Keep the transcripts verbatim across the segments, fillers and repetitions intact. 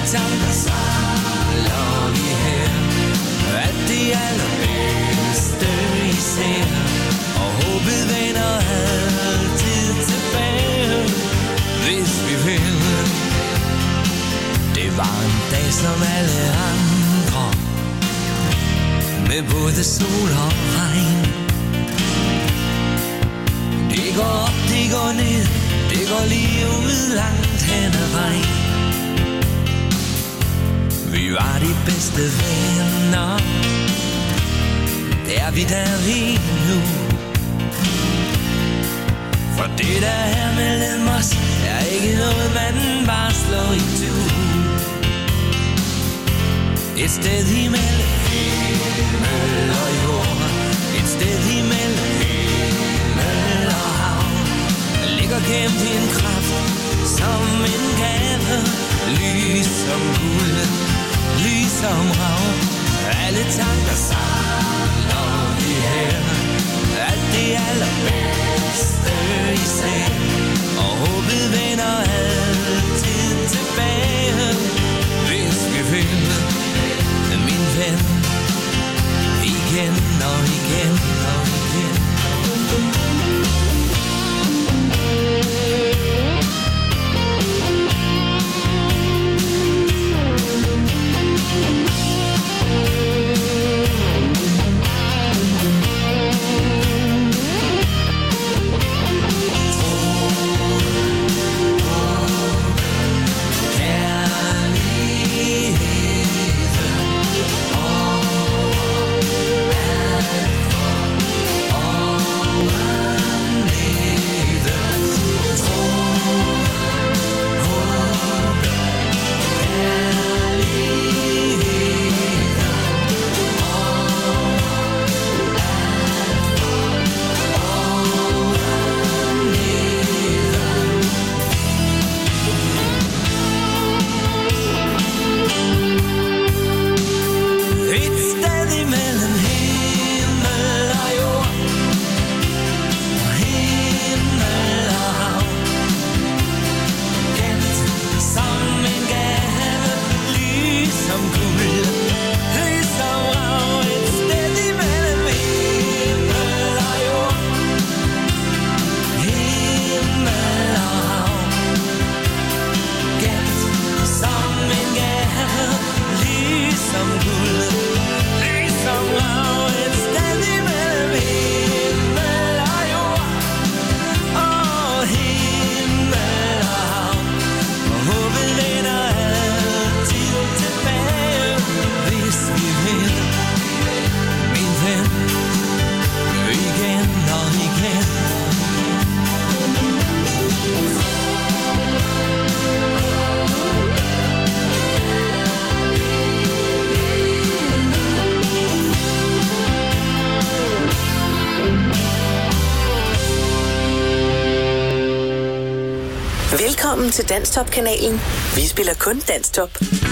tanker samler vi her. At det allerbedste vi ser, og håbet vender altid tilbage, hvis vi vil. Det var en dag som alle andre, med både sol og regn. Det går op, det går ned, det går lige ud langt hen ad vejen. Vi var de bedste venner, det er vi der lige nu. For det der her mellem os er ikke noget man bare slår i tu. Et sted imellem himmel og jord, et sted imellem himmel og hav, ligger gemt i en kraft som en gave, lys som guld, lys som rav. Alle tanker samler vi her, alt det allerbedste i ser, og håbet vender altid tilbage, hvis vi vil. Min ven, igen og igen og igen. Velkommen til Danstop-kanalen. Vi spiller kun Danstop.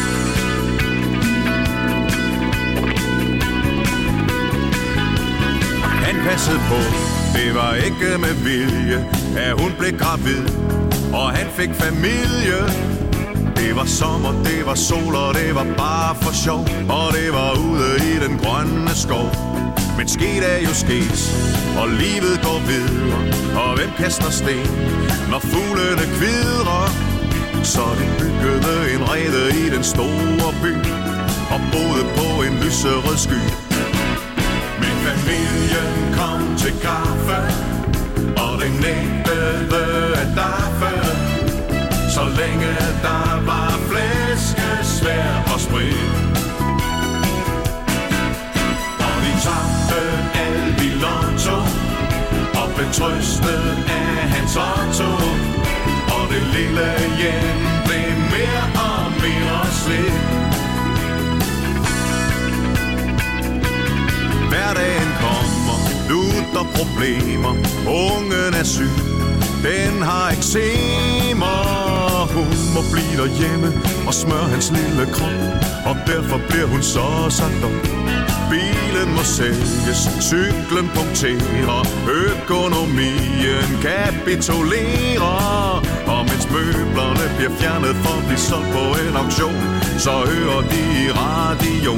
Han passede på, det var ikke med vilje, at hun blev gravid, og han fik familie. Det var sommer, det var sol, og det var bare for sjov, og det var ude i den grønne skov. Men sket er jo sket, og livet går videre, og hvem kaster sten, når fuglene kvidrer? Så de byggede en rede i den store by, og boede på en lyserød sky. Men familien kom til kaffe, og det nægtede at daffe, så længe der var flæskesvær og sprit. Og de tabte alt i lotto, og blev trøstet af hans otto, og det lille hjem blev mere og mere slidt. Hverdagen kommer, lutter problemer, ungen er syg, den har eksema. Hun må blive derhjemme og smøre hans lille krop, og derfor bliver hun så sagt op. Bilen må sælges, cyklen punkterer, økonomien kapitulerer, og Og mens møblerne bliver fjernet for at blive solgt på en auktion, så hører de i radio.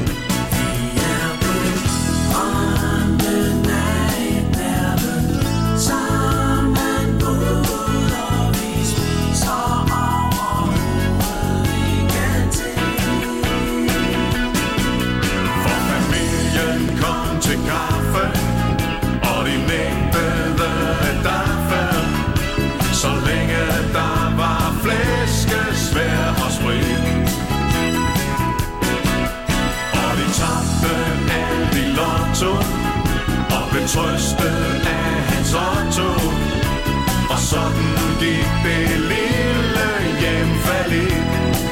Trøstet af hans Otto, og sådan gik det lille hjemfaldet.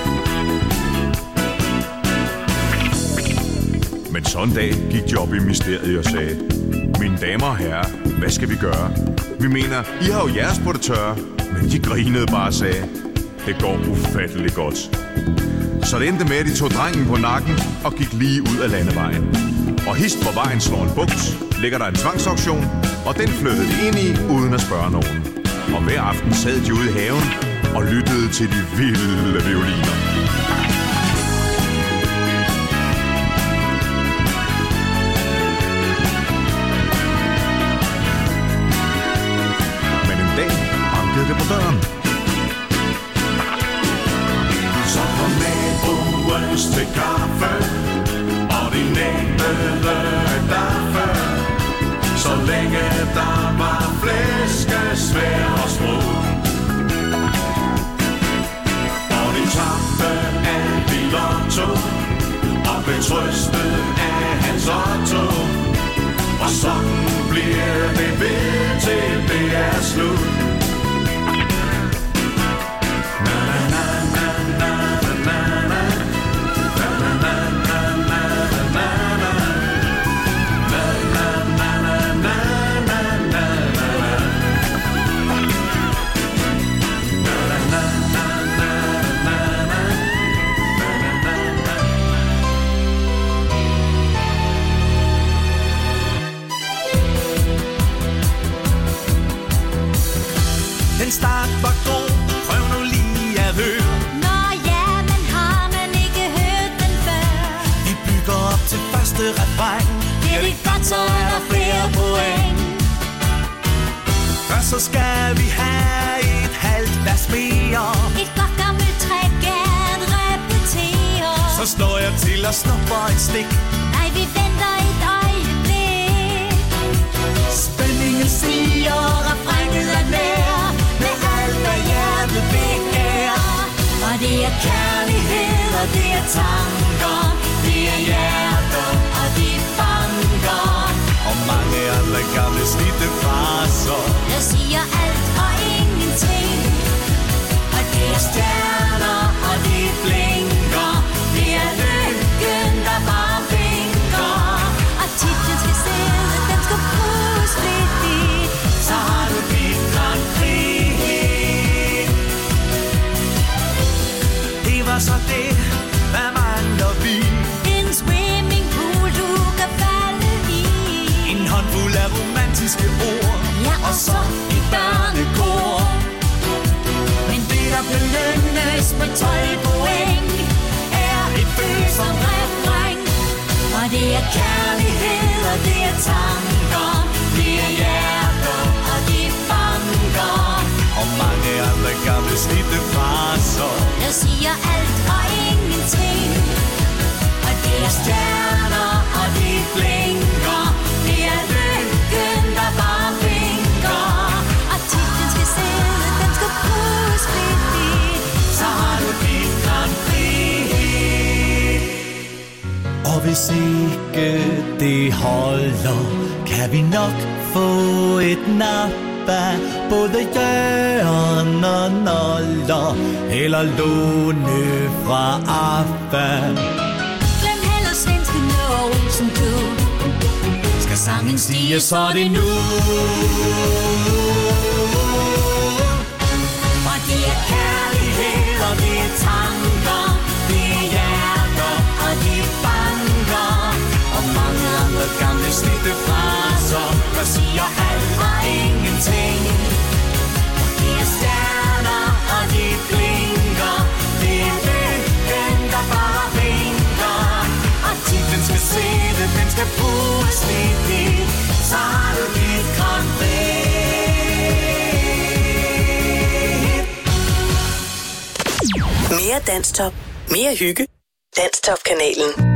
Men sådan en dag gik de op i mysteriet og sagde: mine damer og herrer, hvad skal vi gøre? Vi mener, I har jo jeres på det tørre. Men de grinede bare og sagde: det går ufatteligt godt. Så det endte med, at de tog drengen på nakken og gik lige ud af landevejen. Og hist hvor vejen slår en bugt, ligger der en tvangsauktion, og den flyttede de ind i, uden at spørge nogen. Og hver aften sad de ude i haven og lyttede til de vilde violiner. Men en dag bankede det på døren. Så kom naboens til kaffe, og de nægtede at daffe, så længe der var flæskesvær og sprog. Og de tabte alt i lotto, og blev trøstet af hans Otto. Og sådan bliver det ved til det er slut. Start var god, prøv nu lige at høre. Nå ja, men har man ikke hørt den før? Vi bygger op til første refræn. Det er det godt, så er der flere point. Først så skal vi have et halvt vers mere. Et godt gammelt træk at repetere. Så slår jeg til og snupper et stik. Nej, vi venter et øjeblik. Spændingen stiger, refrænet er nær. Og det er kærlighed, og det er tanker. Det er hjerter, og de banker. Og mange andre gamle slidte fraser. Jeg siger alt og ingenting. Og det er stjerner, og de blinker. Det er lykken, der bare vinker. Og titlen skal sidde, den skal bruges lidt i. Så har du dit Grand Prix. Det var så det, hvad mangler vi? En swimmingpool, du kan falde i. En håndfuld af romantiske ord. Ja, og så et børnekor. Men det, der belønnes med tolv point, er et følsomt refræn. Og det er kærlighed, og det er tanker. Det er hjerter, og de banker. Og mange andre gamle slidte fraser. Jeg siger alt og ingenting. Og det er stjerner, og de blinker. Det er lykken, der bare vinker. Og titlen skal sidde, den skal bruges flittigt. Så har du dit Grand Prix. Og hvis ikke det holder, kan vi nok få et nap af både Jørgen og Noller, eller Lone fra Affa. Glem heller svensken og Olsen du. Skal sangen stige, så er det nu. For det er kærlighed, og det er tanker. Det er hjerter, og de banker. Og mange andre gamle slidte fraser, der siger alt og ingenting. Og det er stjerner, og Mere Danstop. Mere hygge. Danstop-kanalen.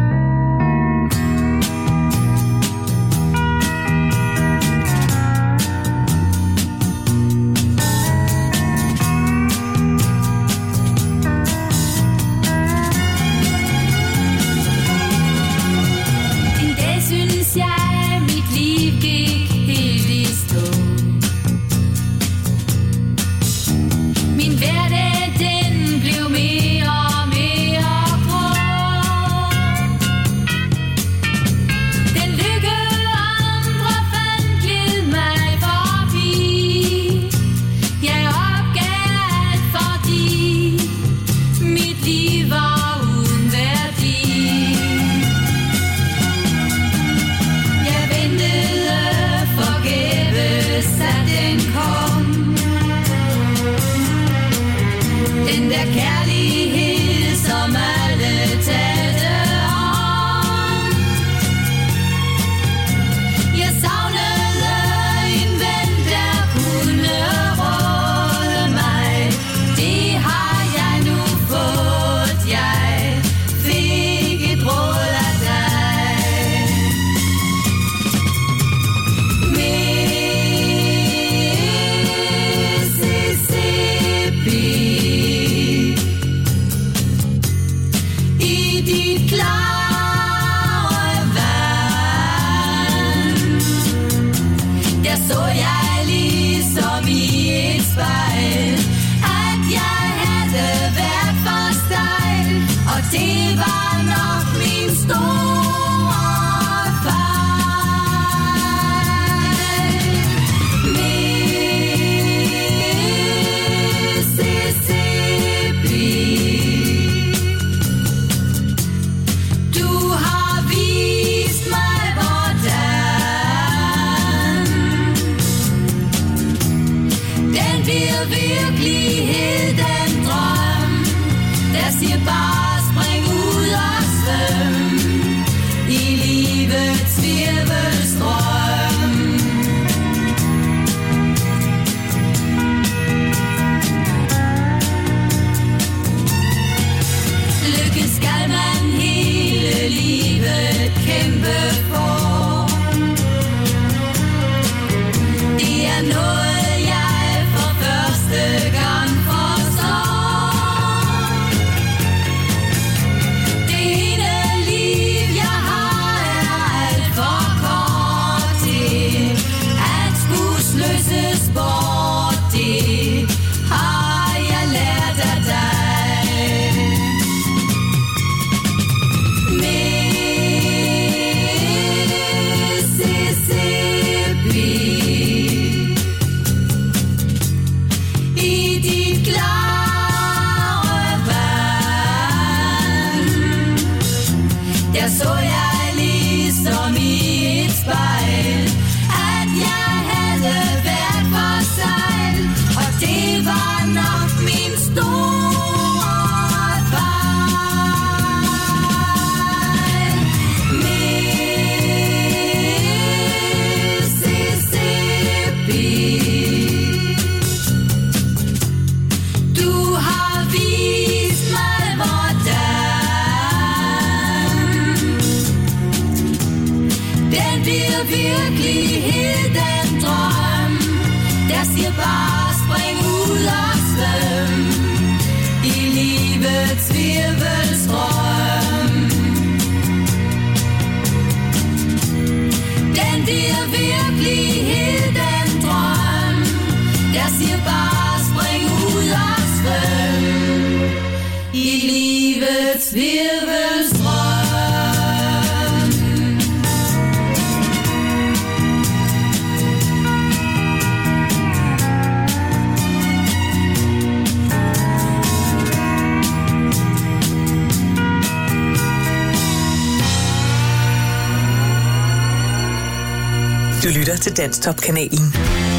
Du lytter til Danstop-kanalen.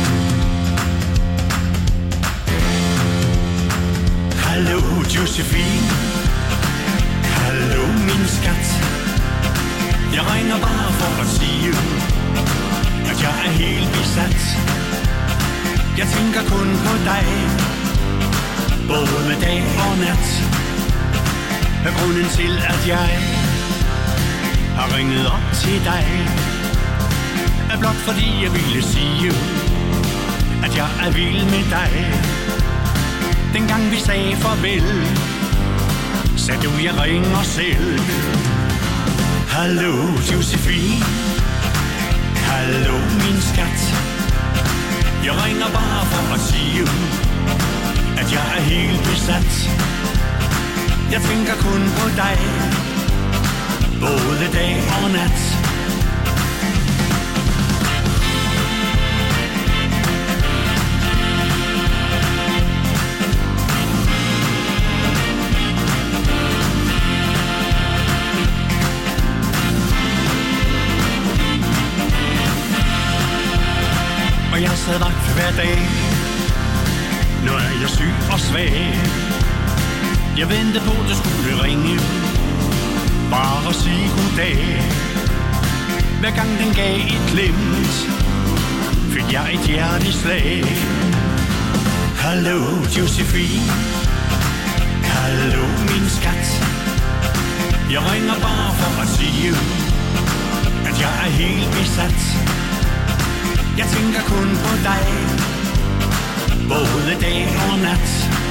Hallo, Josephine. Hallo, min skat. Jeg ringer bare for at sige, at jeg er helt besat. Jeg tænker kun på dig, både dag og nat. er grunden til, at jeg har ringet op til dig, er blot fordi jeg ville sige, at jeg er vild med dig. Dengang vi sagde farvel, sagde du, jeg ringer selv. Hallo, Josefine. Hallo, min skat. Jeg ringer bare for at sige, at jeg er helt besat. Jeg tænker kun på dig, både dag og nat. Og jeg sad vagt hver dag. Nu er jeg syg og svag. Jeg ventede på, at du skulle ringe, bare at sige goddag. Hver gang den gav et glimt, fik jeg et hjerteslag. Hallo, Josefine. Hallo, min skat. Jeg ringer bare for at sige, at jeg er helt besat. Jeg tænker kun på dig, både dag og nat.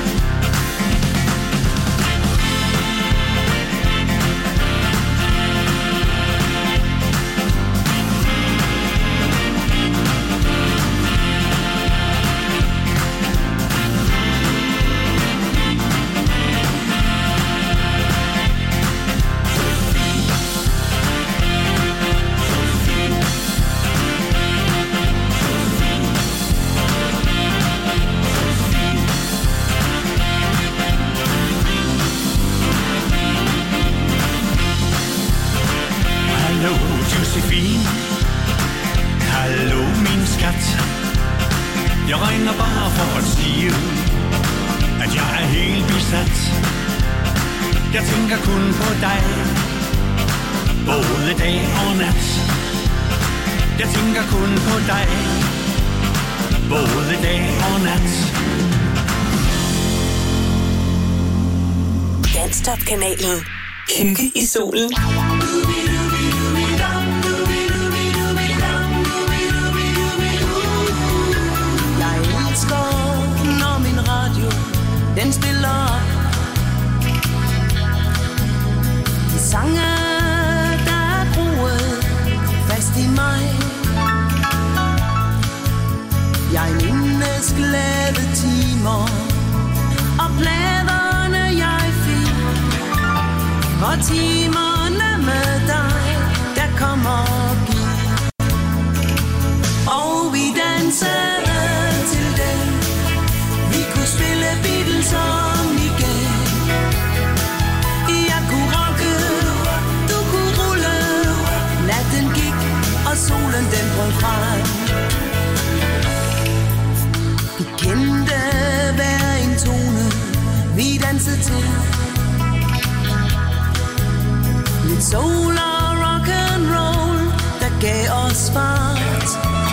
Kanalen. Hygge i solen. Jeg elsker, når min radio, den spiller de sange, der er groet fast i mig. Jeg mindes glade timer og pladerne jeg fik, og timerne med dig, der kommer og gik. Og vi dansede til den, vi kunne spille Beatles om igen. Jeg kunne rocke, du kunne rulle, natten gik, og solen den brød frem. Vi kendte hver en tone, vi dansede til. Lidt soul og rock and roll, der gav os fart.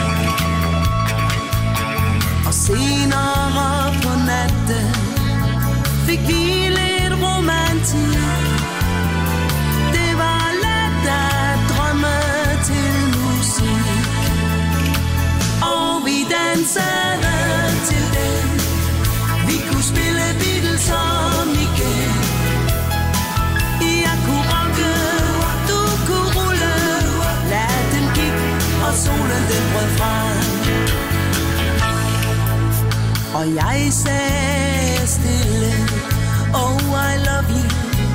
Og senere på natten fik vi lidt romantik. Det var let at drømme til musik. Og vi dansede til den, vi kunne spille Beatles om igen. Jeg kunne rocke, du kunne rulle, natten gik, og solen den brød frem. Og jeg sagde stille, oh I love you.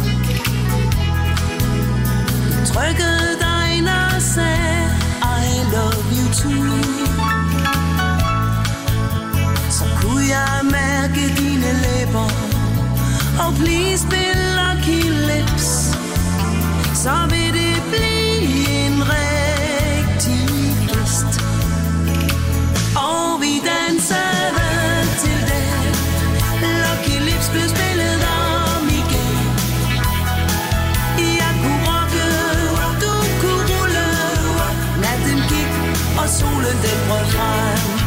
Jeg trykkede dig ind og sagde, I love you too. Så kunne jeg mærke dine læber, og please spil Lucky Lips, så vil det blive en rigtig fest. Og vi dansede til det, Lucky Lips blev spillet om igen. Jeg kunne rocke, du kunne rulle, natten gik, og solen den brød frem.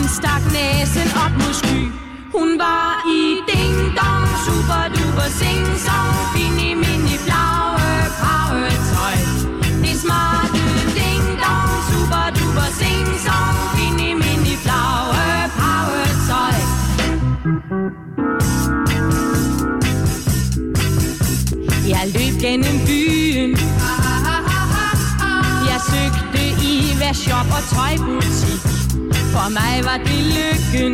stak næsen op mod sky. Hun var i ding-dong, super-duper sing-song, fini-mini flower-power-tøj. Det smarte ding-dong, super-duper sing-song, fini-mini flower-power-tøj. Jeg løb gennem byen. Jeg søgte i hver shop og tøjbutik. For mig var det lykken,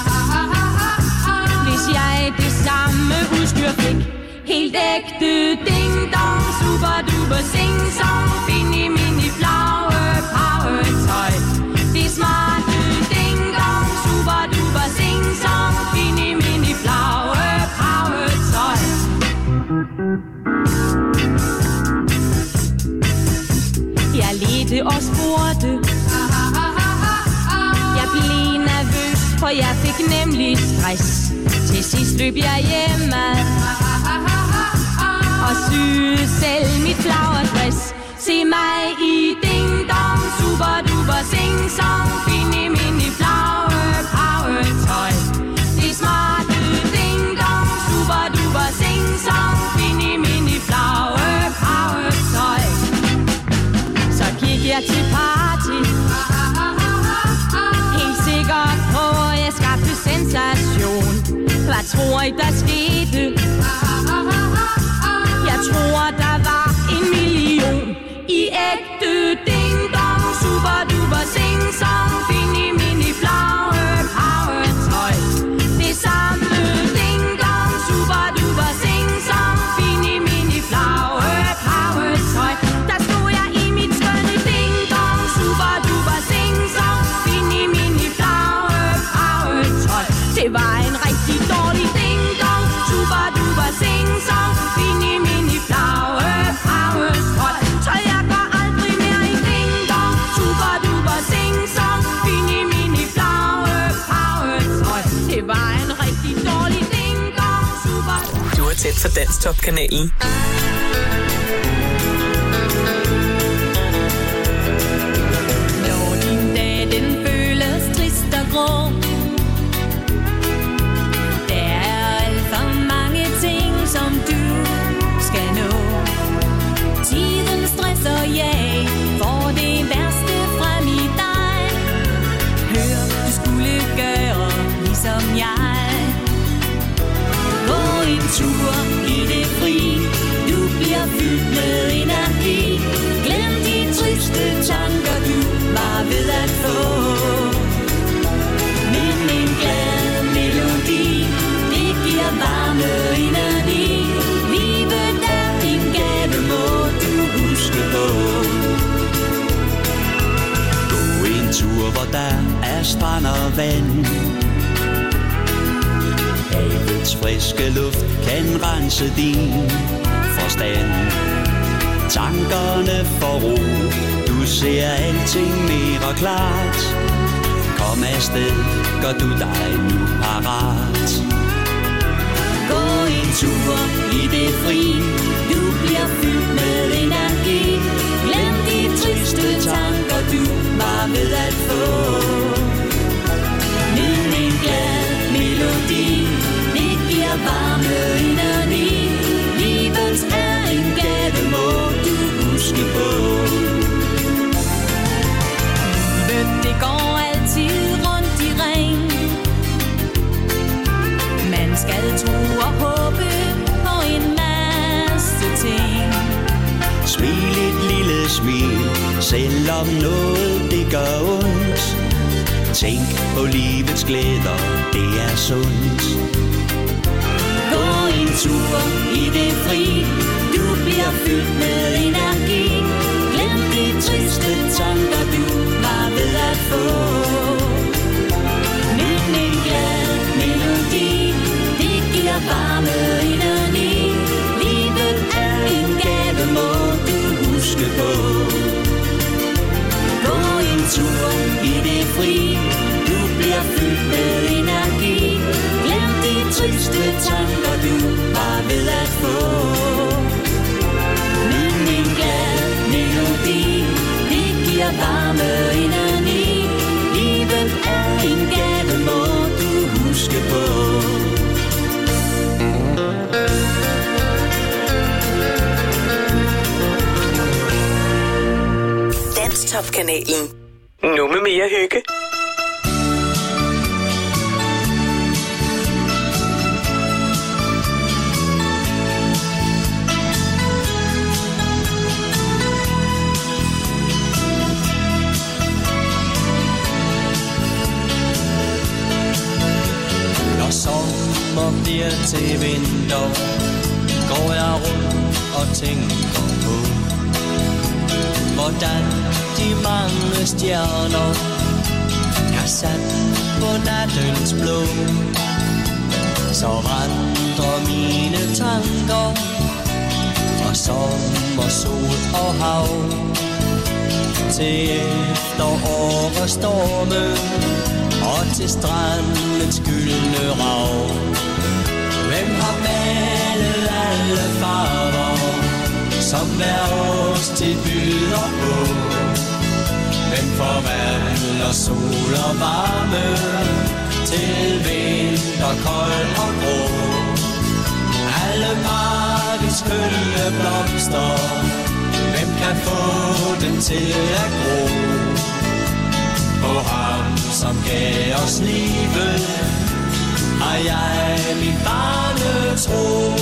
hvis jeg det samme udstyr fik. Helt ægte ding-dong, super-duper sing-song, fini-mini flower-power-tøj. Det smarte ding-dong, super-duper sing-song, fini-mini flower-power-tøj. Jeg ledte og spurgte. Jeg blev nervøs, for jeg fik nemlig stress. Til sidst løb jeg hjemme og syede selv mit flagerdress. Se mig i ding-dong, super-duper sing-song, fini-mini flower-power-tøj. Det smarte ding-dong, super-duper sing-song, fini-mini flower-power-tøj. Så gik jeg til party, helt sikkert på, at jeg skabte sensation. Hvad tror I, der skete? Jeg tror, der var en million i ægte ding-dong, super-duper sing-song, fini-mini flower-power-tøj. Det samme ding-dong, super-duper sing-song, fini-mini flower-power-tøj. Der stod jeg i mit skønne ding-dong, super-duper sing-song, fini-mini flower-power-tøj. Det var en rigtig dårlig ding-dong, super-duper sing-song, fini-mini flower-power-tøj. Så jeg går aldrig mere i ding-dong, super-duper sing-song, fini-mini flower-power-tøj. Det var en rigtig dårlig ding-dong, super... Du er tæt for Danstop-kanalen. Når din dag, den føles trist og grå, der er alt for mange ting, som du skal nå. Tiden stresser, ja, for det værste frem i dig. Hør, du skulle gøre ligesom jeg. Gå en tur i det fri, du bliver fyldt med energi. Glem de triste tanker, du var ved at få. Men en glad melodi, det giver varme indeni. Livet er din gave, må du huske på. Gå en tur, hvor der er strand og vand. Havets friske luft kan rense din forstand. Tankerne får ro, du ser alting mere klart. Kom afsted, gør du dig nu parat. Gå en tur i det fri, du bliver fyldt med energi. Glem de triste tanker, du var ved at få. Nyd en glad melodi, det giver varme indeni. Livet er en gave, må du huske på. Livet, det går altid rundt i ring. Man skal tro og håbe på en masse ting. Smil et lille smil, selvom noget det gør ondt. Tænk på livets glæder, det er sundt. Gå en tur i det fri, du bliver fyldt med energi. Glem de triste tanker, du var ved at få. Nyd en glad melodi, det giver varme indeni. Livet er en gave, må du huske på. Gå en tur i det fri, du bliver fyldt med energi. Glem de triste tanker, du var ved at få. Nyd en glad melodi, det giver varme indeni. Livet er en gave. Top-kanalen. Nu med mere hygge. Sommer bliver til vinter, går jeg rundt og tænker på, hvordan de mange stjerner er sat på nattens blå. Så vandrer mine tanker fra sommer, sol og hav til efterår og storme og til strandens gyldne rav. Hvem har malet alle farver, som hver årstid byder på? Hvem forvandler sol og varme til vinter, kold og grå? Alle markens skønne blomster, hvem kan få den til at gro? På ham, som gav os livet, har jeg min barnetro.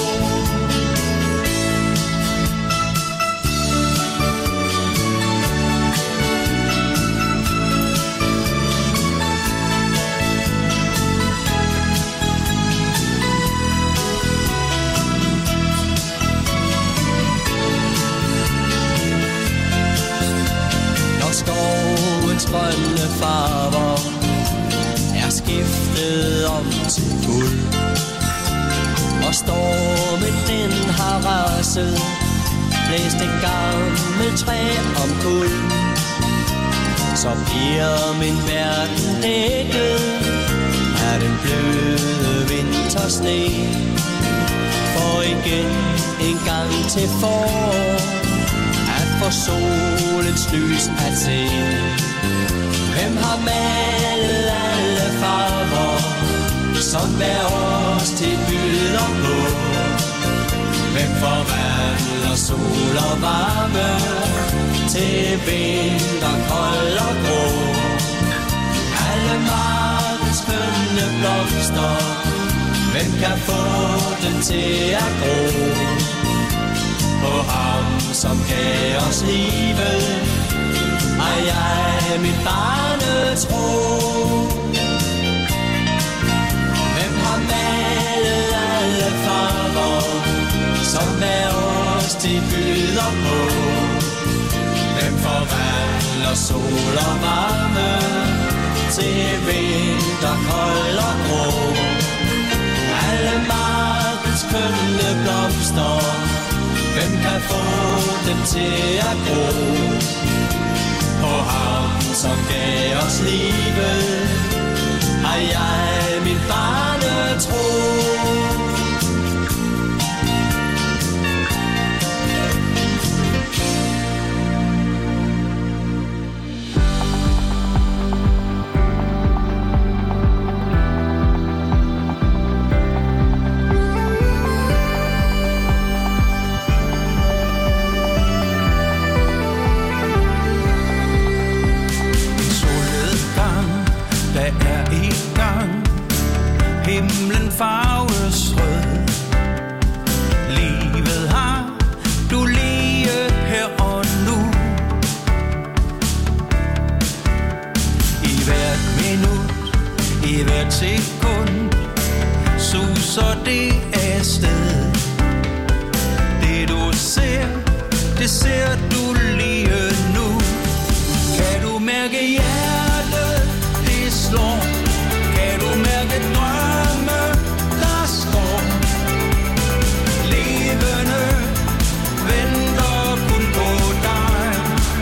Når skovens grønne farver er skiftet om til guld, og stormen den har raset, blæst et gammelt træ om kul, så bliver min verden dækket af den bløde vintersne. For igen en gang til forår at få solens lys at se. Hvem har malet alle farver, som hver årstid byder på? Hvem forvandler sol og varme til vinter, kold og grå? Alle markens skønne blomster, hvem kan få dem til at gro? På ham, som gav os livet, har jeg mit barnetro. Hvem har malet alle farver, som hver årstid byder på? Hvem forvandler sol og varme til vinter, kold og grå? Alle markens skønne blomster, hvem kan få dem til at gro? På ham, som gav os livet, har jeg min barnetro. Himlen farves rød. Livet har du lige her og nu. I hvert minut, i hvert sekund, suser det afsted. Det du ser, det ser du lige nu. Kan du mærke hjertet, det slår? Kan du mærke drømme, der står? Levende venter kun på dig.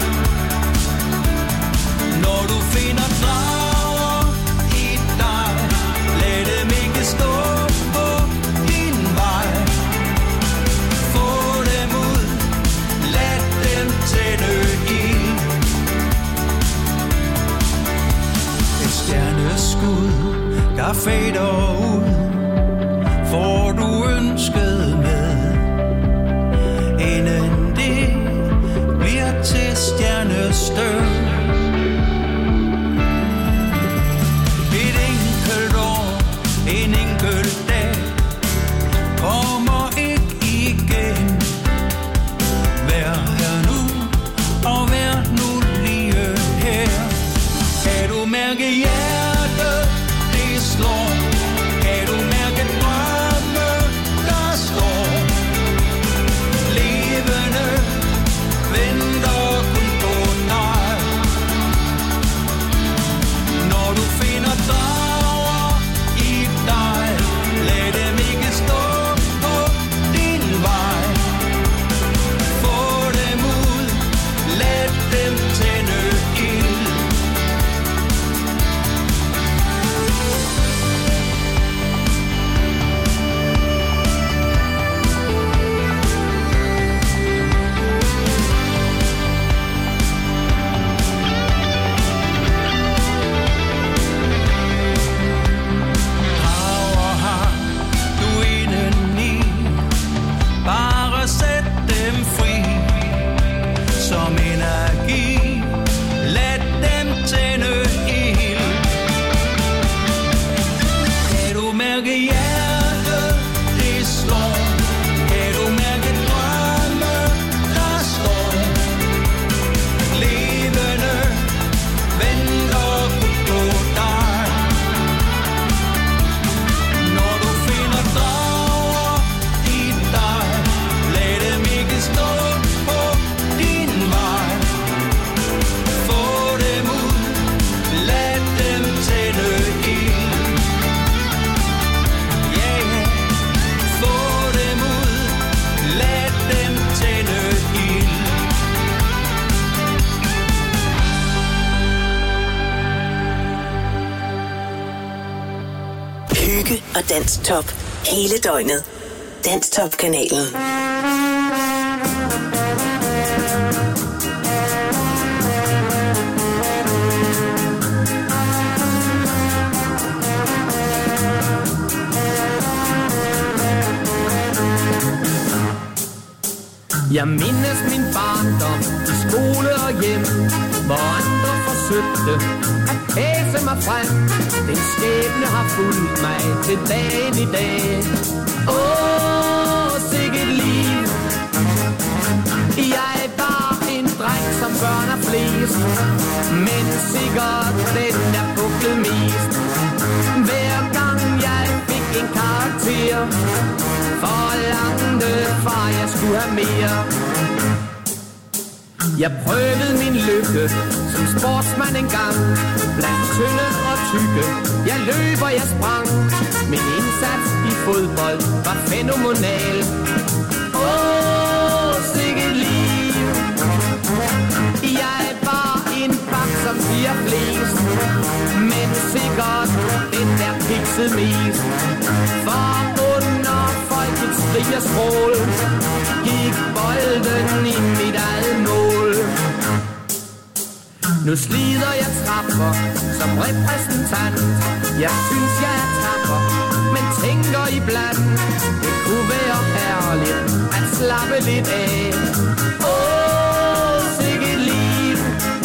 Når du finder drager i dig, lad dem ikke stå på din vej. Få dem ud, lad dem tænde ild. Et stjerneskud, der fader ud, får du ønsket med, inden det bliver til stjernestøv. mærke hjertet, det slår? Kan du mærke drømme, der står levende, venter på dig? Når du finder drager i dig, lad dem ikke stå på din vej. Få dem ud, lad dem tænde ild. Yeah, få dem ud, lad dem tænde ild. Hygge og Danstop hele døgnet. Danstop-kanalen. Jeg mindes min barndom i skole og hjem, hvor andre forsøgte at pæse mig frem. Den skæbne har fulgt mig til dagen i dag. Åh, sikkert liv. Jeg var en dreng, som børn er flest, men sikkert den, der buklede mest. Hver gang jeg fik en karakter, forlangte far, jeg skulle have mere. Jeg prøvede min lykke som sportsmand engang, blandt tynde og tykke. Jeg løb og jeg sprang. Min indsats i fodbold var fænomenal. Åh, sikkert liv. Jeg var en bak, som siger flest, men sikkert den der kiksede mest. For under folkets skrig og skrål gik bolden i mit eget mål. Nu slider jeg trapper som repræsentant. Jeg synes jeg er tapper, men tænker iblandt, det kunne være herligt at slappe lidt af. Åh, sikkert liv.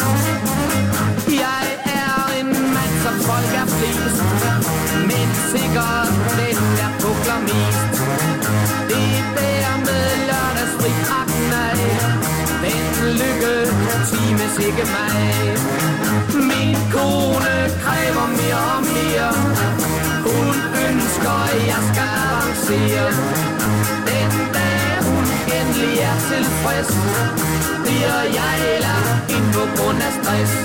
Jeg er en mand, som folk er flest, men sikkert den, der pukler mest. Det der med lørdagsfri akken af, den lykke times ikke mig. Min kone kræver mere og mere, hun ønsker, jeg skal avancere. Den dag hun endelig er tilfreds, bliver jeg lagt ind på grund af stress.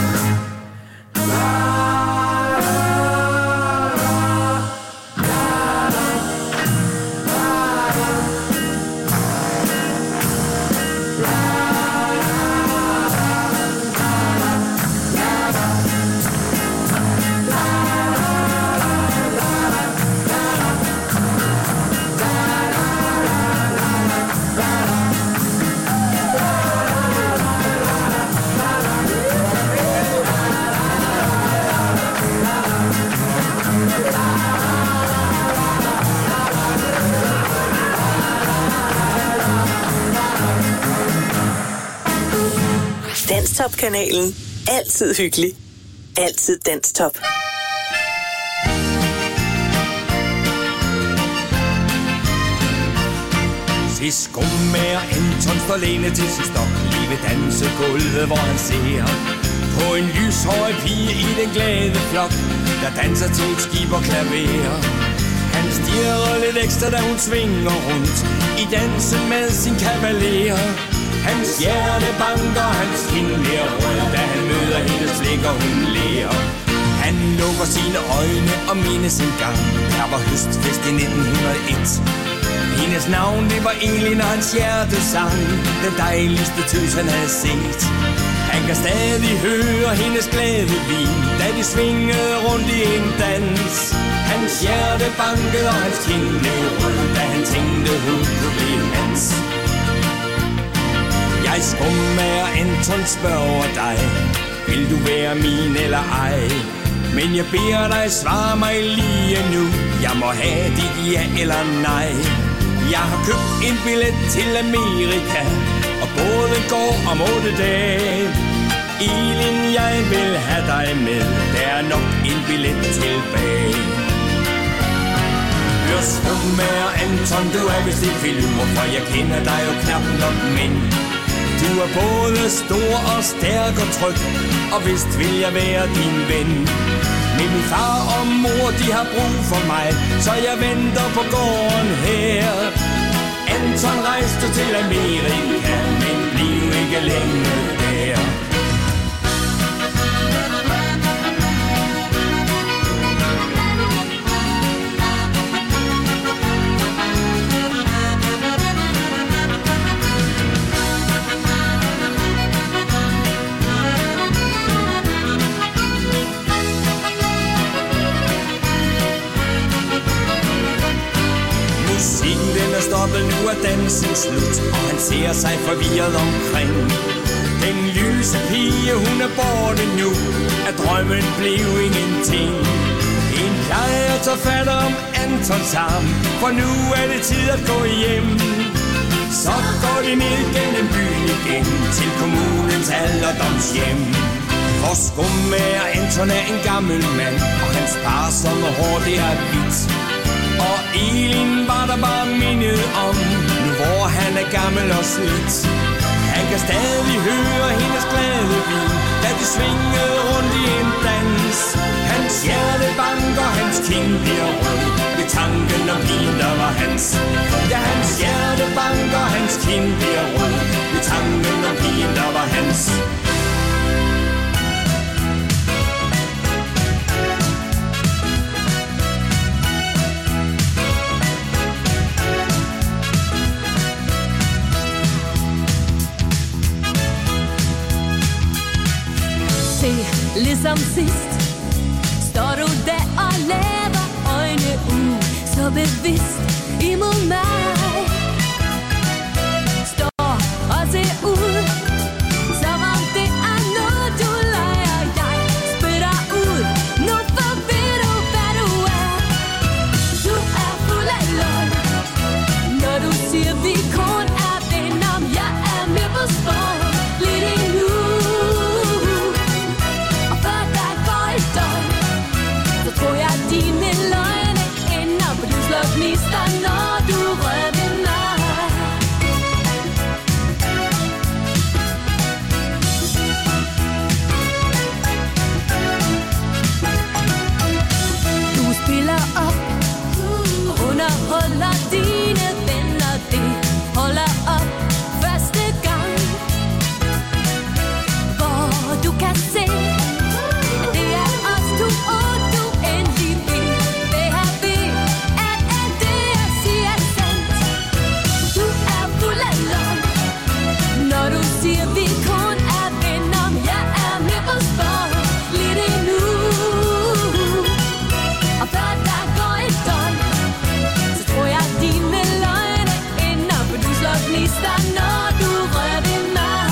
Danstop-kanalen. Altid hyggelig. Altid Danstop. Se skummager Anton står læne til sin stok, lige ved dansegulvet, hvor han ser på en lyshåret pige i den glade flok, der danser til et skib og klaver. Han stirrer lidt ekstra, da hun svinger rundt i dansen med sin kavaler. Hans hjerte banker, hans kind bliver rød, da han møder hende, slikker hun ler. Han lukker sine øjne og mindes en gang, der var høstfest i nitten hundrede og et. Hendes navn, det var egentlig, når hans hjerte sang, den dejligste tøs, han havde set. Han kan stadig høre hendes glæde vin, da de svingede rundt i en dans. Hans hjerte bankede, og hans kind blev rød, da han tænkte, hun kunne blive hans. Jeg skummager Anton spørger dig, vil du være min eller ej? Men jeg beder dig, svar mig lige nu, jeg må have dit ja eller nej. Jeg har købt en billet til Amerika, og båden går om otte dage. Elin, jeg vil have dig med, der er nok en billet tilbage. skummager Anton, du er vist ikke filur, for jeg kender dig jo knap nok, men du er både stor og stærk og tryg, og vist vil jeg være din ven. Men min far og mor, de har brug for mig, så jeg venter på gården her. Anton rejste til Amerika, men bliv ikke længe der. Stoppet, nu er dansen slut, og han ser sig forvirret omkring. Den lyse pige, hun er borte nu, at drømmen blev ingenting. En plejer tager fat om Antons arm, for nu er det tid at gå hjem. Så går de ned gennem byen igen, til kommunens alderdomshjem. For skummager Anton er en gammel mand, og hans sparsomme hår, det er hvidt. Og Elin var der bare mindet om, nu hvor han er gammel og slidt. Han kan stadig høre hendes glade vin, da de svingede rundt i en dans. Hans hjerte banker, hans kind bliver rød, ved tanken om pigen, der var hans. Ja, hans hjerte banker, hans kind bliver rød, ved tanken om pigen, der var hans. Ligesom sidst står du der og laver øjne ud, så bevidst imod mig. Står og ser ud, som om det er noget du leger. Jeg spytter ud, nu for ved du hvad du er. Du er fuld af løgn, når du siger vi kun er venner. Jeg er med på spor, lidt endnu. Så tror jeg dine løgne ender på du slår gnister, når du rører ved mig. Du spiller op, underholder dine venner, det holder op første gang, hvor du kan se du og du endelig vil være ved, at alt det jeg siger er sandt. Du er fuld af løgn, når du siger vi kun er venner. Jeg er med på spor, lidt endnu. Og før der går et døgn, så tror jeg dine løgne ender, for du slår gnister, når du rører ved mig.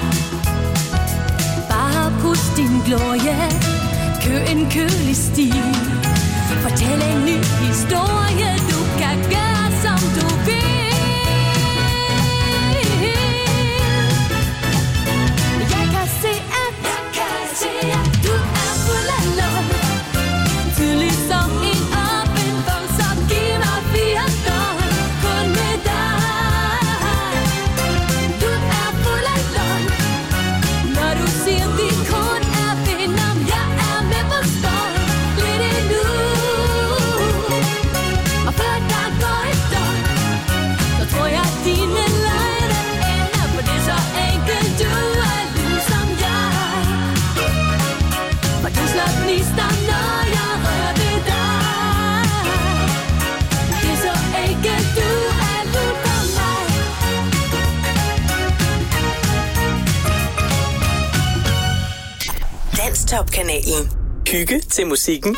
Bare put din glorie, kø en kølig stil, fortæl en ny historie, du kan gøre som du vil. Jeg kan se at, jeg kan se at du er fuld af løgn, tydelig som en åben bog, så giv mig fire døgn, kun med dig. Du er fuld af løgn, når du siger vi kun er venner. Jeg er med på spor, lidt endnu. Og før der går et døgn, så tror jeg dine løgne ender, for det er så enkelt, du er ligesom jeg. For du slår gnister, når jeg rører ved dig. Det er så enkelt, du er ligesom mig. Danstop-kanalen. Hygge til musikken.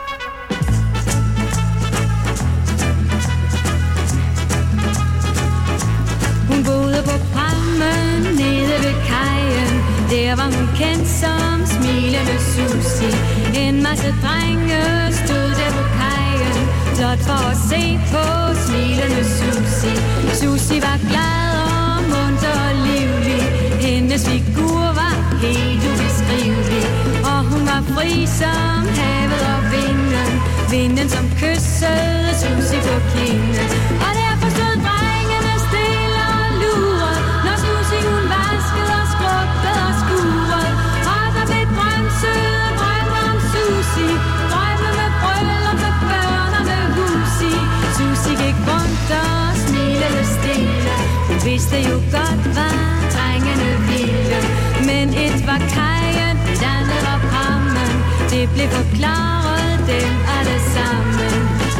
Hun boede på Palmen nede ved kajen. Der var hun kendt som smilende Susie. En masse drenge stod der på kajen, blot for at se på smilende Susie. Susie var glad og munter og livlig. Hendes figur var helt ubeskrivelig, og hun var fri som havet og vinden. Vinden som kyssede Susie på kinden. Og derfor stod drengene stille og lurede, når Susie hun vaskede og skrubbede og skurede. Og der blev drømsøde drømme om Susie, drømme med bryllup, med børn og med hus i. Susie gik rundt og smilede stille. Hun vidste jo godt, hvad drengene ville. Men et var kajen, et andet var prammen. Det blev forklaret dem alle sammen.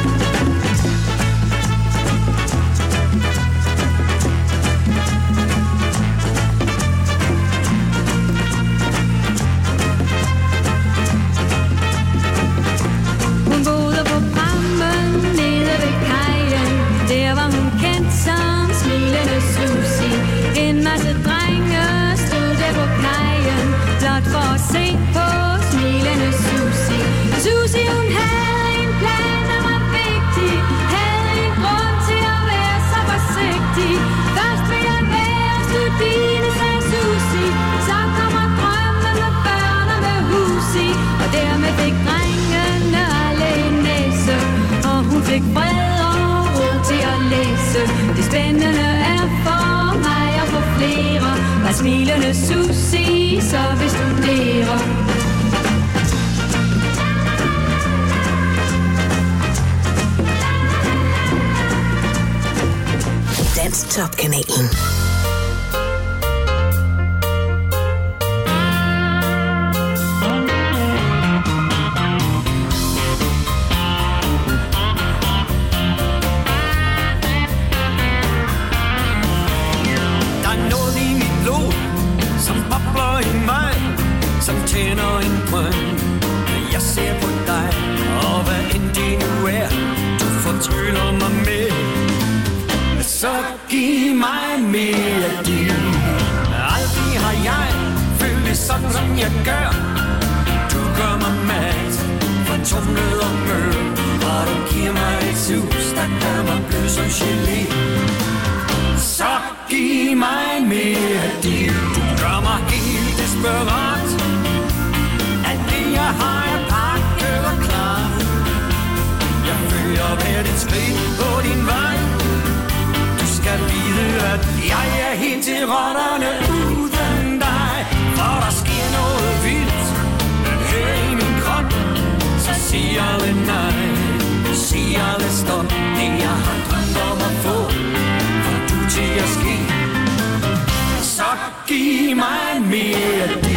Hun boede på prammen nede ved kajen. Der var hun kendt som smilende Susie. En masse drenge stod der på kajen, blot for at se på smilende Susie. Susie hun havde en plan, der var vigtig, havde en grund til at være så forsigtig. Først vil jeg være studine, sagde Susie, så kommer drømmen med børn og med hus i. Og dermed fik drengene alle en næse, og hun fik fred og ro til at læse. Det spændende er for mig og for flere, hvad smilende Susie så vil studere. Danstop-kanalen. Tænder en drøm, når jeg ser på dig, og hvad end det nu er, du fortryller mig med. Så giv mig mere af det. Aldrig har jeg følt det sådan, som jeg gør. Du gør mig mat, fortumlet og mør, og du giver mig et sus, der gør mig blød som gelé. Så giv mig mere af det. Du gør mig helt desperat. Jeg har jeg pakket og klar. Jeg følger hvert et skridt på din vej. Du skal vide, at jeg er helt til rotterne uden dig. For der sker noget vildt her i min krop. Så sig aldrig nej, sig aldrig stop. Det jeg har drømt om at få, for du til at ske. Så giv mig mere det.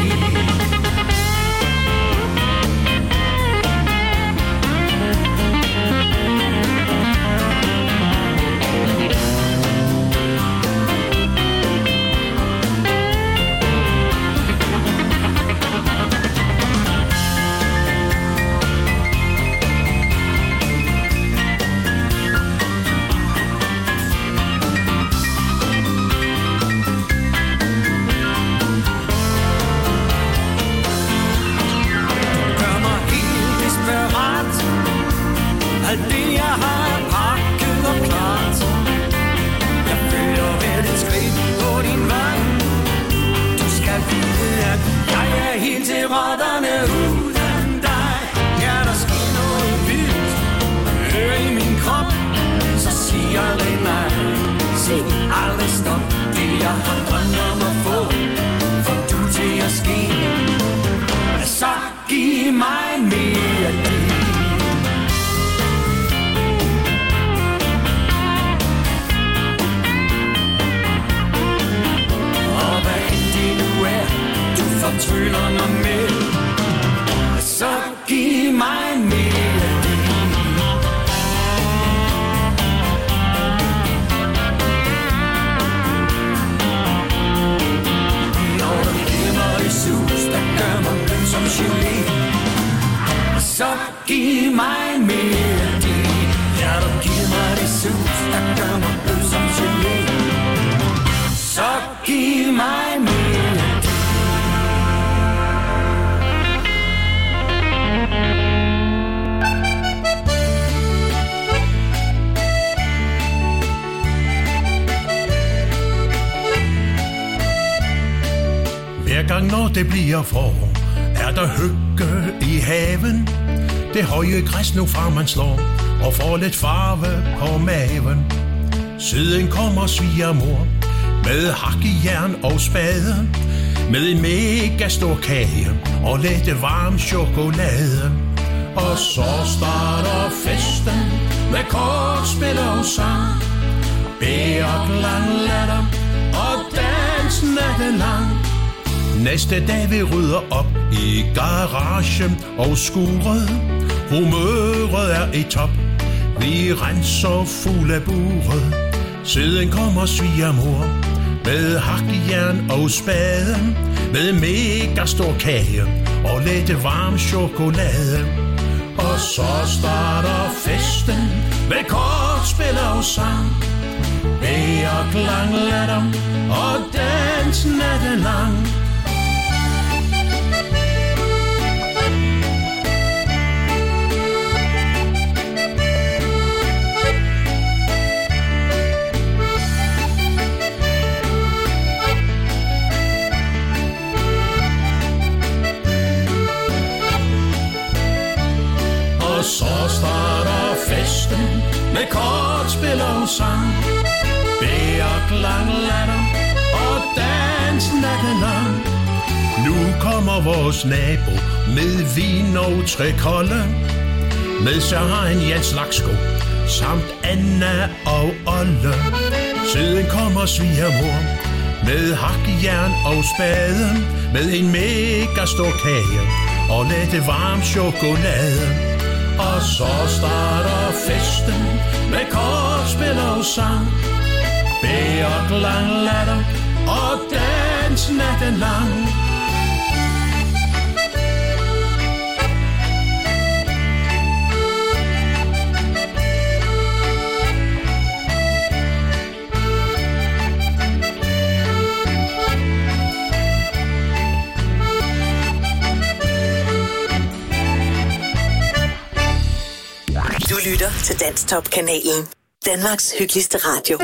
Hver gang når det bliver forår, er der hygge i haven. det høje græs nu fra man slår, og får lidt farve på maven. Siden kommer svigermor med hakkejern og spade, med en mega stor kage og lidt varm chokolade. Og så starter festen med kortspil og sang, bærklang, latter og dans natten lang. Næste dag vi rydder op i garagen og skuret, humøret er i top, vi renser fuld af buret. Siden kommer svigermor med hakkejern og spade, med mega stor kage og lidt varm chokolade. Og så starter festen med kortspil og sang, bærklang, latter og dans natten lang. Og så starter festen med kortspil og sang, bærklang, latter og dans natten lang. Nu kommer vores nabo med vin og tre kolde, med Søren Jens Laksko samt Anna og Olle. Siden kommer svigermor med hakkejern og spade, med en mega stor kage og lidt varm chokolade. Og så starter festen med kortspil og sang, bærklang, latter og dans natten lang. Du lytter til Danstop-kanalen. Danmarks hyggeligste radio.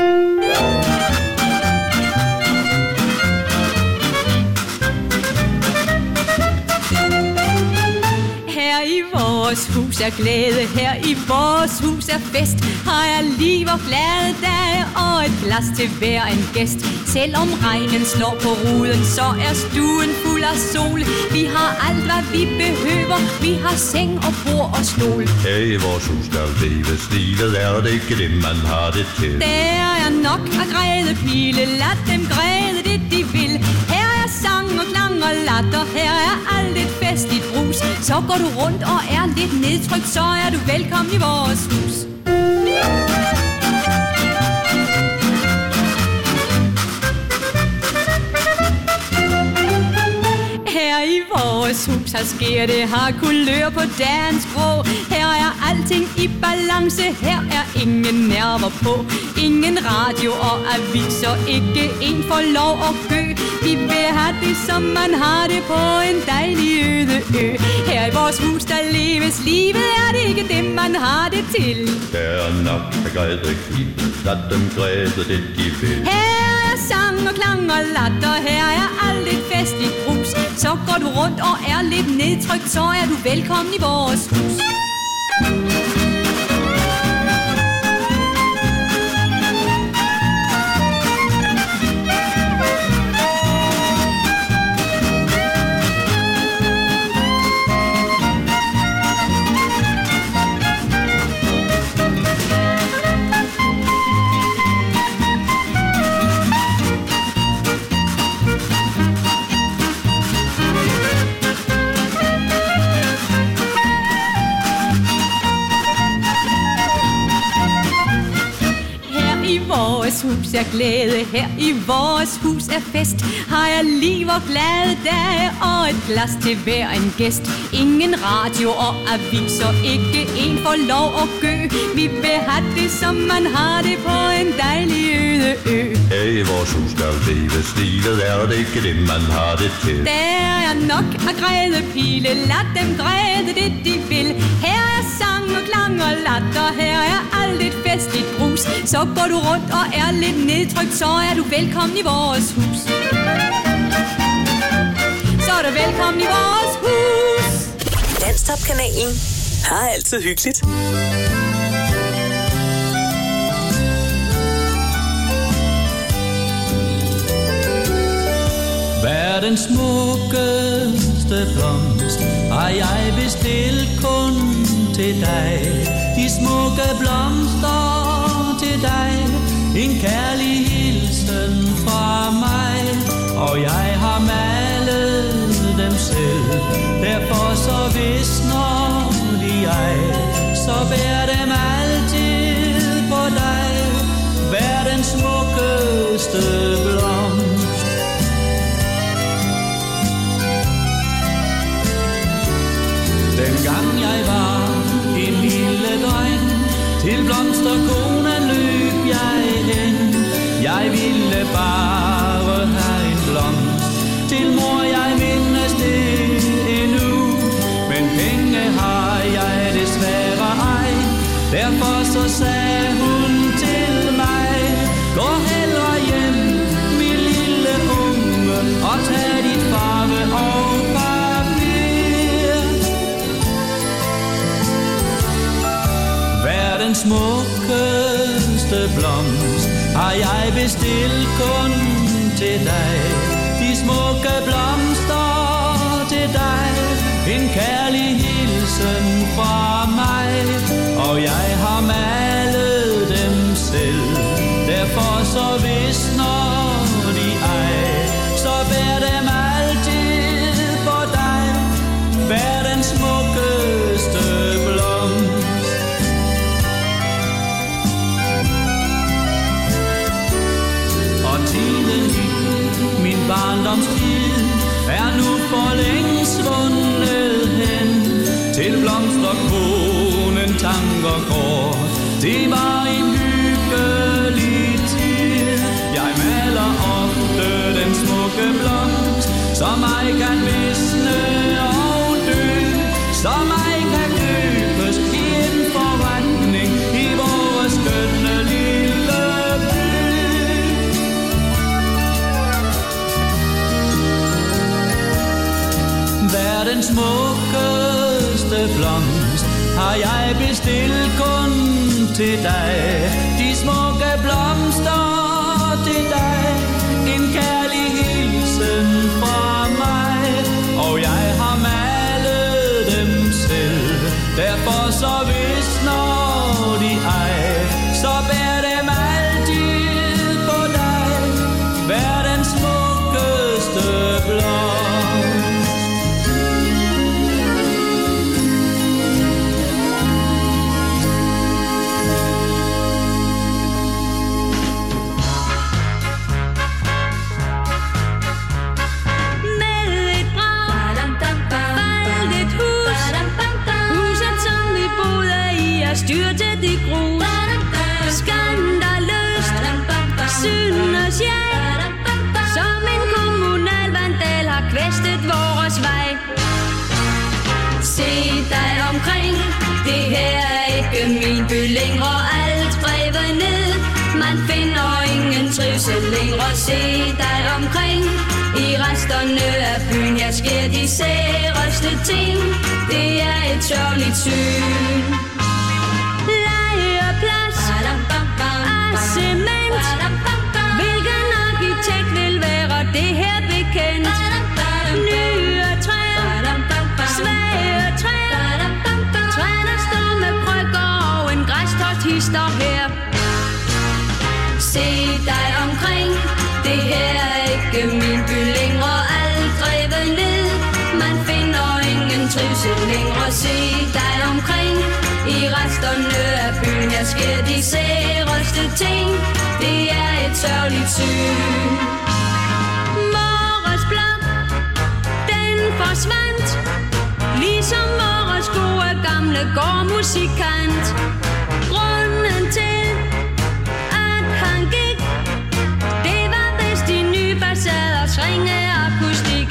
Her i vores hus er glæde, her i vores hus er fest. Har jeg liv og glade dage og et glas til hver en gæst. Selvom regnen slår på ruden, så er stuen fuld af sol. Vi har alt, hvad vi behøver. Vi har seng og bord og stol. Her i vores hus skal leves livet, er det ikke det, man har det til. Der er nok af græde pile, lad dem græde det de vil. Her er sang og klang og latter, her er alt et festligt brus. Så går du rundt og er lidt nedtrykt, så er du velkommen i vores hus. Her i vores hus, her sker det, har kulør på dagens grå. Her er alting i balance, her er ingen nerver på. Ingen radio og aviser, ikke en får lov at gø. Vi vil have det, som man har det på en dejlig øde ø. Her i vores hus, der leves livet, er det ikke det, man har det til. Der er nok af græde kvinder, lad dem græde det, de vil. Her er sang og klang og latter, her er alt et festligt brus. Så går du rundt og er lidt nedtrykt, så er du velkommen i vores hus. Hus er glæde, her i vores hus er fest. Har jeg liv og glade dage og et glas til hver en gæst. Ingen radio og aviser, ikke en får lov at gø. Vi vil have det, som man har det på en dejlig øde ø. Her i vores hus skal leves livet, er det ikke det, man har det til. Der er nok af græde pile, lad dem græde det, de vil. Her er sang og klang og latter, her er alt et festligt brus. Så går du rundt og er lidt nedtrykt, så er du velkommen i vores hus. Så er du velkommen i vores hus. Danstop-kanalen. Har altid hyggeligt. Verdens smukkeste blomst har jeg bestilt kun til dig. De smukke blomster til dig, en kærlig hilsen fra mig. Og jeg har malet dem selv, derfor så visner de ej. Så bær dem altid på dig, verdens smukkeste blomst. Dengang jeg var en lille dreng, til blomsterkonen løb jeg hen. Jeg ville bare have en blomst, til mor jeg mindes det endnu. Men penge har jeg desværre ej, derfor så sagde hun til mig: gå hellere hjem, min lille unge, og tag dit farve og papir. Verdens smukkeste blomst har jeg bestilt kun til dig. De smukke blomster til dig, en kærlig hilsen fra mig. Og jeg har malet dem selv, derfor så visner de ej. Så bær dem altid på dig, verdens smukkeste blomst. Tiden i min barndomstid er nu for længe svundet hen. Til blomsterkonen tanker går, det var en hyggelig tid. Jeg maler ofte den smukke blomst, som ej kan visne og dø, som ej kan købes i en forvandling i vores skønne lille by. Verdens smukkeste blomst har jeg bestilt kun til dig. De smukke blomster til dig, en kærlig hilsen fra mig. Og jeg har malet dem selv, derfor så visner de ej. Så bær dem altid på dig, verdens smukkeste blomst. Styrtet i grus, skandaløst, synes jeg, som en kommunalvandal har kvæstet vores vej. Se dig omkring, det her er ikke min by længere, alt revet ned, man finder ingen trivsel længere. Se dig omkring, i resterne af byen, her sker de særeste ting, det er et sørgeligt syn. Af cement, hvilken arkitekt vil være det her bekendt? Nye træer, svage træer, træer der står med brygger og en græstolt-hister her. Se dig omkring, det her er ikke min by længere, alt revet ned, man finder ingen trivsel længere. Se dig omkring, i resterne af byen, her sker de særeste ting, det er et sørgeligt syn. Vores blok, den forsvandt, ligesom vores gode gamle gårdmusikant. Grunden til, at han gik, det var vist de nye facaders ringe akustik.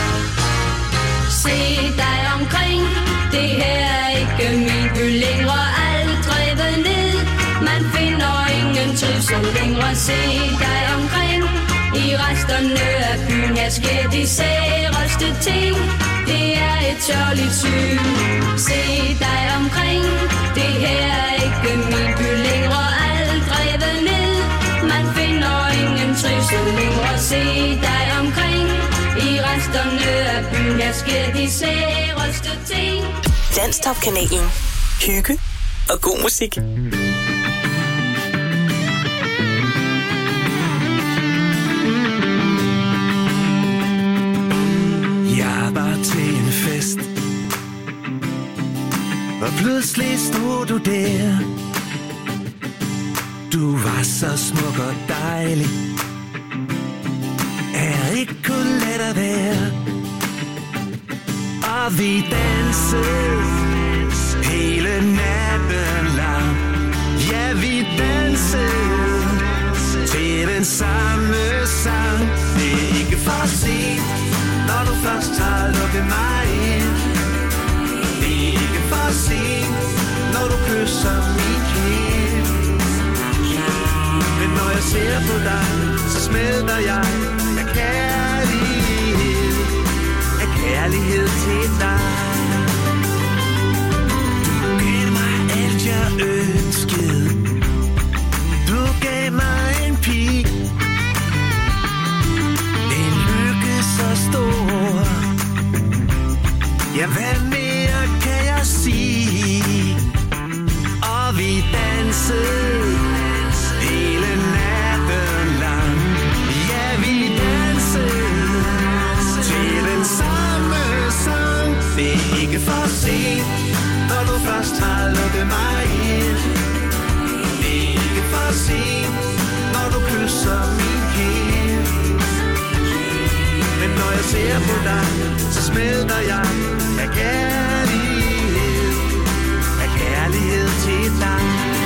Se dig omkring, det her er ikke min by længere, alt revet ned, man finder ingen trivsel længere. Se dig omkring, i resterne af byen, her sker de særeste ting, det er et sørgeligt syn. Se dig omkring, det her er ikke min by længere. Alt drevet ned, man finder ingen trivsel længere. Se dig omkring, i resterne af byen, her sker de særeste ting. Danstop-kanalen. Hygge og god musik. Jeg var til en fest, og pludselig stod du der. Du var så smuk og dejlig, jeg ikke kunne lade dig være. Og vi dansede hele natten lang. Ja, vi dansede til den samme sang. Det er ikke for sent, når du først har lukket mig ind. Det er ikke for sent, når du kysser min kind. Men når jeg ser på dig, så smelter jeg af kærlighed, af kærlighed til dig. Du gav mig alt jeg ønskede, du gav mig en pige, en lykke så stor. Ja, hvad mere kan jeg sige? Og vi dansede hele natten lang. Ja, vi dansede til den samme sang. Det er ikke for sent, når du først har lukket mig ind. Det er ikke for sent, når du kysser min kind. Men når jeg ser på dig, så smelter jeg af kærlighed, af kærlighed til dig.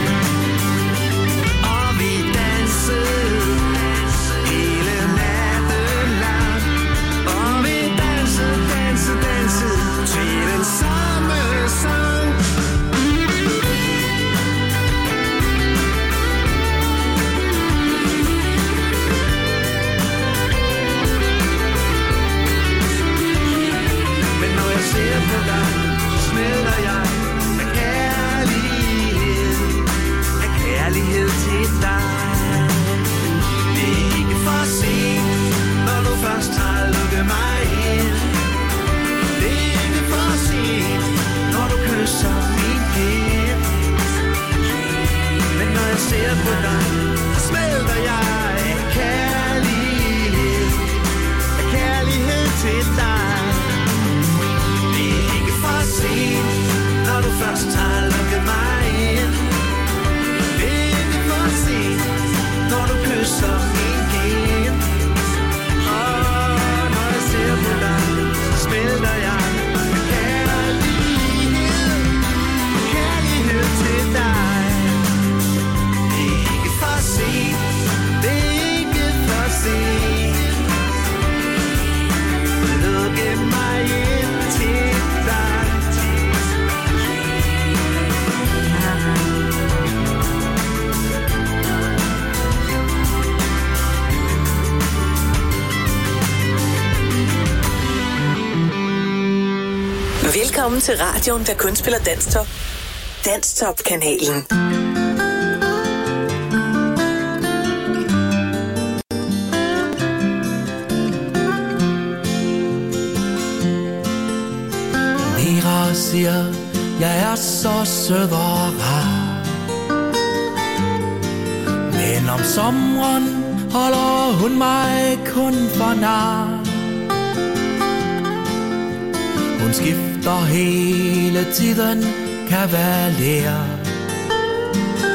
Og vi dansede hele natten lang. Og vi dansede, dansede, dansede til den samme sang. Men når jeg ser på dig, så smelter jeg af kærlighed, af kærlighed til dig. Det er ikke for sent, når du først har lukket mig ind. Det er ikke for sent, når du kysser min kind. Men når jeg ser på dig, så smelter jeg af kærlighed, af kærlighed til dig. Det er ikke for sent, når du først har lukket mig ind. Det er ikke for sent, når du kysser min kind. Og når jeg ser på dig, så smelter jeg af kærlighed, kærlighed til dig. Det er ikke for sent, det er ikke for sent. Lukke mig ind til dig. Velkommen til radioen, der kun spiller Danstop. Danstop-kanalen. Mira siger, jeg er så sød og rar. Men om sommeren holder hun mig kun for nar. Hun skifter hele tiden kavaler.